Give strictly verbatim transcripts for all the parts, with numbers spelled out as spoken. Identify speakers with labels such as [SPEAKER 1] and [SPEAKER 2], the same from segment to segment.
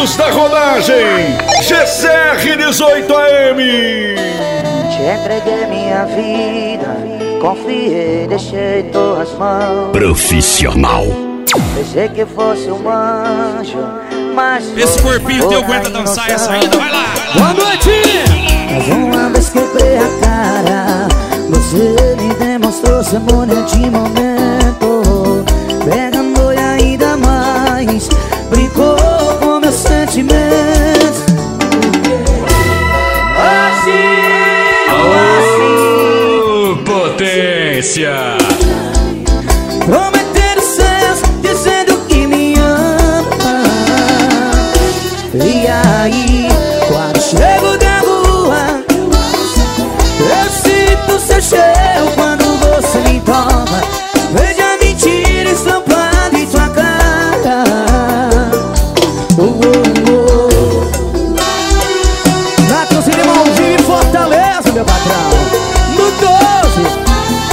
[SPEAKER 1] Amigos da rodagem, G C R dezoito A M.
[SPEAKER 2] Te entreguei minha vida, confiei, deixei tuas mãos.
[SPEAKER 3] Profissional.
[SPEAKER 2] Pensei que fosse um anjo, mas
[SPEAKER 4] esse corpinho teu aguenta dançar essa ainda? Vai lá!
[SPEAKER 5] Boa noite!
[SPEAKER 2] Mas uma vez quebrei a cara, você me demonstrou ser mulher de momento. Pegando e ainda mais, brincou com meus sentimentos. Assim,
[SPEAKER 3] oh, assim, potência!
[SPEAKER 2] prometendo céus, dizendo que me ama. E aí, quando chego da rua, eu sinto seu cheiro quando você me toca. Veja a mentira estampada em sua cara. Oh, oh, oh. Na cozinha Maldinho em Fortaleza, meu patrão. No doze.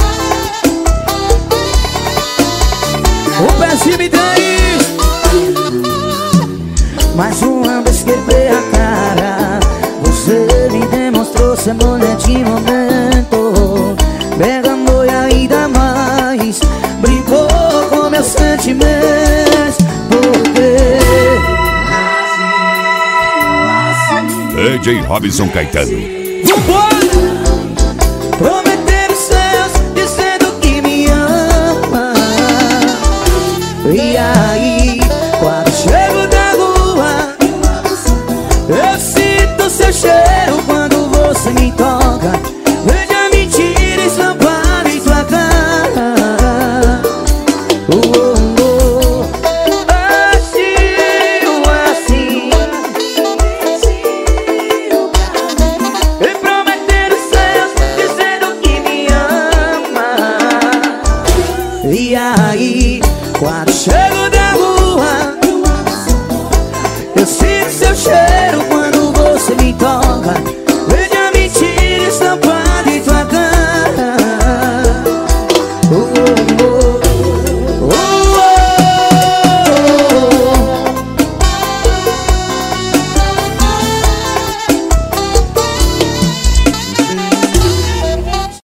[SPEAKER 2] O péssimo me dez. Mais uma vez quebrei a cara, você me demonstrou ser mulher de momento. Pegando e ainda mais, brincou com meus sentimentos. Porque
[SPEAKER 3] D J Robson Caetano.
[SPEAKER 2] prometer os céus, dizendo que me ama. E aí, quando chego da rua, eu sinto seu cheiro quando você me toca. Veja a mentira estampada em sua cara. Oh, oh, oh. Assim, assim. E prometer os céus, dizendo que me ama. E aí, quando chego da rua, eu sinto